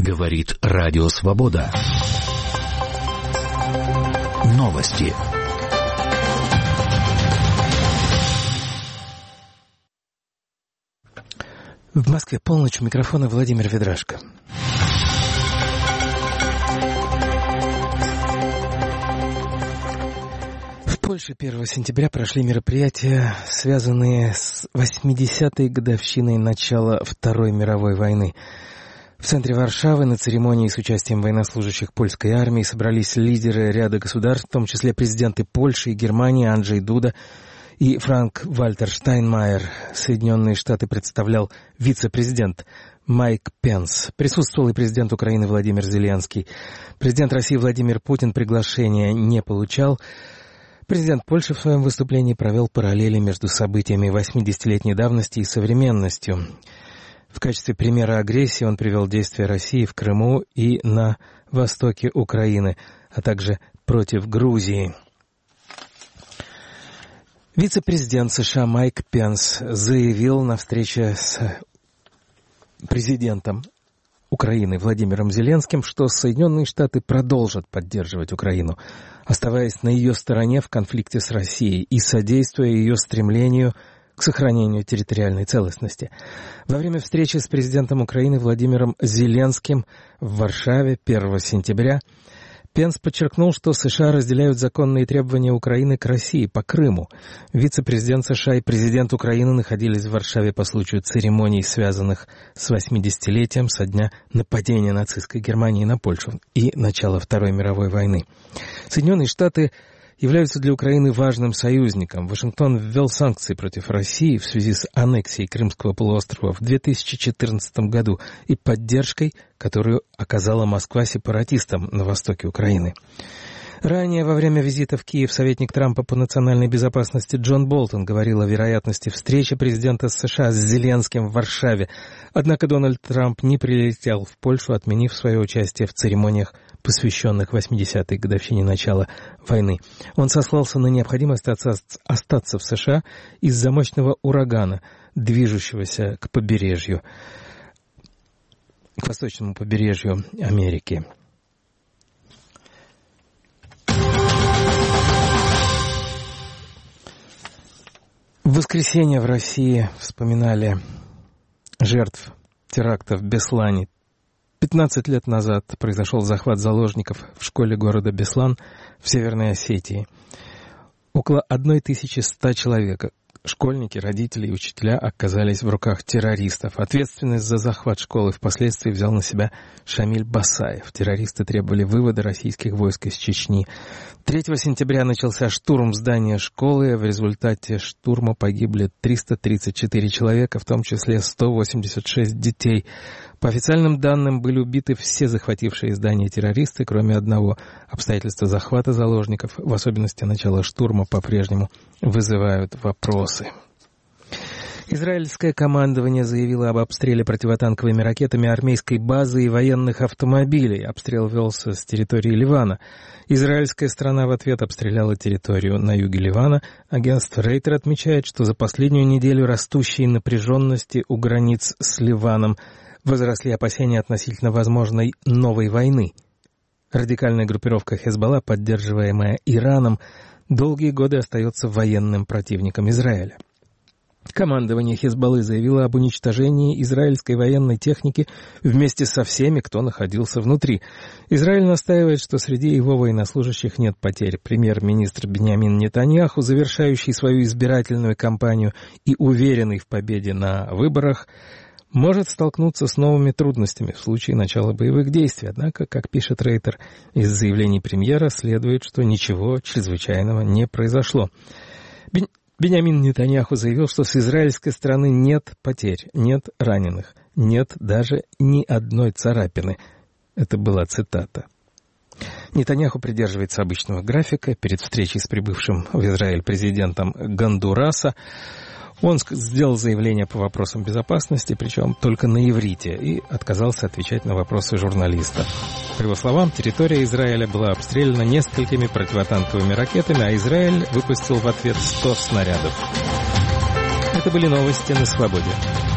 Говорит Радио Свобода. Новости. В Москве полночь, у микрофона Владимир Ведрашко. В Польше 1 сентября прошли мероприятия, связанные с 80-й годовщиной начала Второй мировой войны. В центре Варшавы на церемонии с участием военнослужащих польской армии собрались лидеры ряда государств, в том числе президенты Польши и Германии Анджей Дуда и Франк-Вальтер Штайнмайер. Соединенные Штаты представлял вице-президент Майк Пенс. Присутствовал и президент Украины Владимир Зеленский. Президент России Владимир Путин приглашения не получал. Президент Польши в своем выступлении провел параллели между событиями 80-летней давности и современностью. В качестве примера агрессии он привел действия России в Крыму и на востоке Украины, а также против Грузии. Вице-президент США Майк Пенс заявил на встрече с президентом Украины Владимиром Зеленским, что Соединенные Штаты продолжат поддерживать Украину, оставаясь на ее стороне в конфликте с Россией и содействуя ее стремлению к сохранению территориальной целостности. Во время встречи с президентом Украины Владимиром Зеленским в Варшаве 1 сентября Пенс подчеркнул, что США разделяют законные требования Украины к России по Крыму. Вице-президент США и президент Украины находились в Варшаве по случаю церемоний, связанных с 80-летием со дня нападения нацистской Германии на Польшу и начала Второй мировой войны. Соединенные Штаты являются для Украины важным союзником. Вашингтон ввел санкции против России в связи с аннексией Крымского полуострова в 2014 году и поддержкой, которую оказала Москва сепаратистам на востоке Украины. Ранее, во время визита в Киев, советник Трампа по национальной безопасности Джон Болтон говорил о вероятности встречи президента США с Зеленским в Варшаве. Однако Дональд Трамп не прилетел в Польшу, отменив свое участие в церемониях, посвященных 80-й годовщине начала войны. Он сослался на необходимость остаться в США из-за мощного урагана, движущегося к побережью, к восточному побережью Америки. В воскресенье в России вспоминали жертв теракта в Беслане. 15 лет назад произошел захват заложников в школе города Беслан в Северной Осетии. Около 1100 человек, школьники, родители и учителя, оказались в руках террористов. Ответственность за захват школы впоследствии взял на себя Шамиль Басаев. Террористы требовали вывода российских войск из Чечни. 3 сентября начался штурм здания школы. В результате штурма погибли 334 человека, в том числе 186 детей. По официальным данным, были убиты все захватившие здание террористы, кроме одного. Обстоятельства захвата заложников, в особенности начала штурма, по-прежнему вызывают вопросы. Израильское командование заявило об обстреле противотанковыми ракетами армейской базы и военных автомобилей. Обстрел велся с территории Ливана. Израильская сторона в ответ обстреляла территорию на юге Ливана. Агентство Рейтер отмечает, что за последнюю неделю растущей напряженности у границ с Ливаном возросли опасения относительно возможной новой войны. Радикальная группировка Хезболла, поддерживаемая Ираном, долгие годы остается военным противником Израиля. Командование Хезболлы заявило об уничтожении израильской военной техники вместе со всеми, кто находился внутри. Израиль настаивает, что среди его военнослужащих нет потерь. Премьер-министр Биньямин Нетаньяху, завершающий свою избирательную кампанию и уверенный в победе на выборах, может столкнуться с новыми трудностями в случае начала боевых действий. Однако, как пишет Рейтер, из заявлений премьера следует, что ничего чрезвычайного не произошло. Биньямин Нетаньяху заявил, что с израильской стороны нет потерь, нет раненых, нет даже ни одной царапины. Это была цитата. Нетаньяху придерживается обычного графика. Перед встречей с прибывшим в Израиль президентом Гондураса он сделал заявление по вопросам безопасности, причем только на иврите, и отказался отвечать на вопросы журналистов. По его словам, территория Израиля была обстреляна несколькими противотанковыми ракетами, а Израиль выпустил в ответ 100 снарядов. Это были новости на Свободе.